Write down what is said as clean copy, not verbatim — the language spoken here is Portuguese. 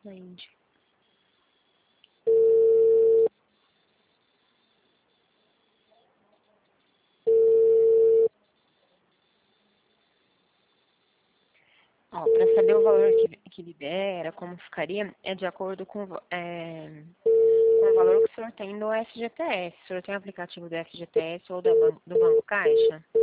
Índia. Ó, para saber o valor que libera, como ficaria, é de acordo com o valor que o senhor tem do FGTS. O senhor tem o aplicativo do FGTS ou do Banco Caixa?